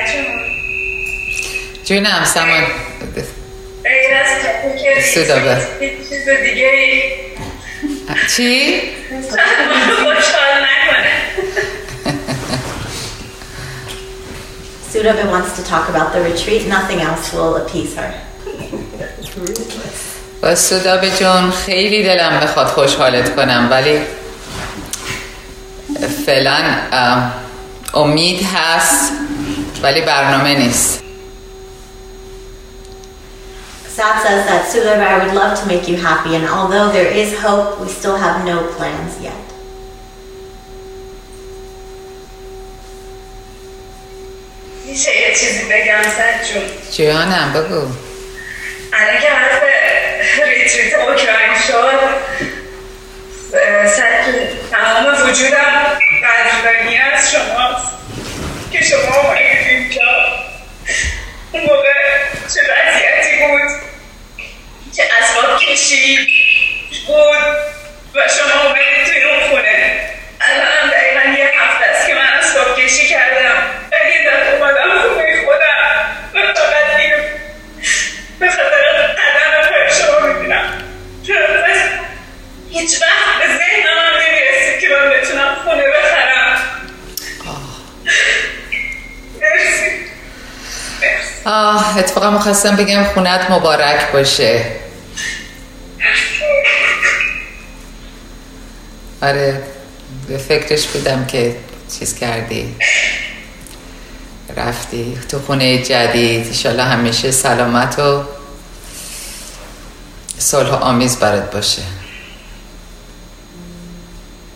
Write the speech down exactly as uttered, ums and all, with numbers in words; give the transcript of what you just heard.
جونم سامان غیر از که سودابه چیز دیگه ای چی؟ خوشحال نکنه. Sudabha wants to talk about the retreat. Nothing else will appease her. با سودابه جون خیلی دلم بخواد خوشحالت کنم ولی فعلا امید هست ولی برنامه نیست. Sad says that Sudabha, I would love to make you happy, and although there is hope, we still have no plans yet. میشه یه چیزی بگم سد جون؟ جانم بگو. الان که حرف ریتریت اوکراین شد سد جون تمام وجودم قدردانی از شماست که شما اومدید اینجا. اون موقع چه وضعیتی بود، چه اسباب کشی بود و شما اومدید توی اون خونه. الان هم دقیقا یه هفته است که من اسباب کشی کردم و یه دفعه اومدم خونه خودم و فقط اینو به خاطر قدم پای شما میبینم. پس هیچ وقت به ذهنم هم نمیرسید که من بتونم خونه بخرم. مرسی. آه اتفاقا میخواستم بگم خونت مبارک باشه. آره به فکرش بودم که چیز کردی رفتی تو خونه جدید. انشالله همیشه سلامت و صلح و آمیز برات باشه.